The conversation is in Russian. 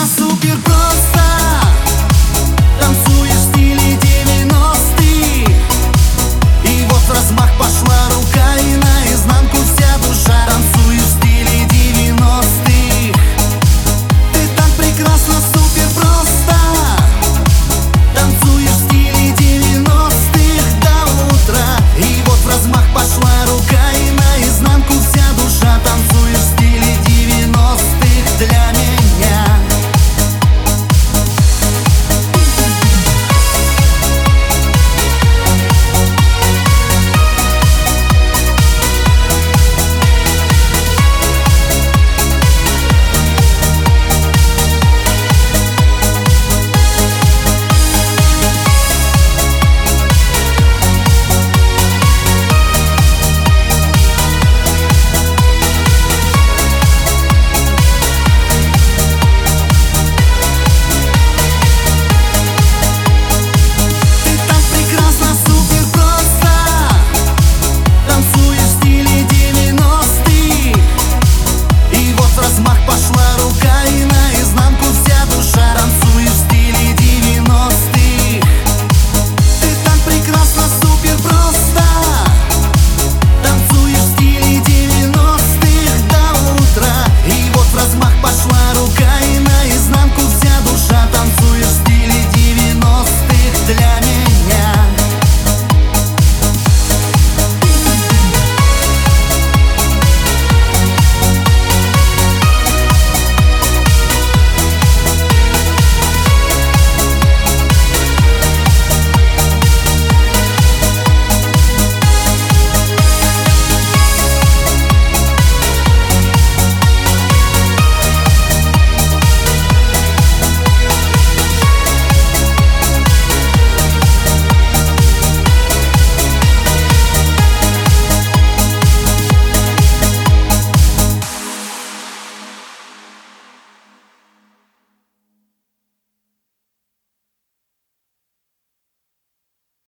прекрасна, супер просто. Танцуешь в стиле 90-х. И вот в размах пошла рука, и наизнанку вся душа. Танцуешь в стиле 90-х. Ты так прекрасна, супер просто. Танцуешь в стиле 90-х до утра. И вот в размах пошла рука, и наизнанку вся душа. Танцуешь в стиле 90-х для меня. Пошла рука, и наизнанку вся душа. Танцуешь в стиле 90-х. Ты так прекрасна, супер просто. Танцуешь в стиле 90-х до утра. И вот в размах пошла рука, и наизнанку вся душа. Танцуешь в стиле 90-х для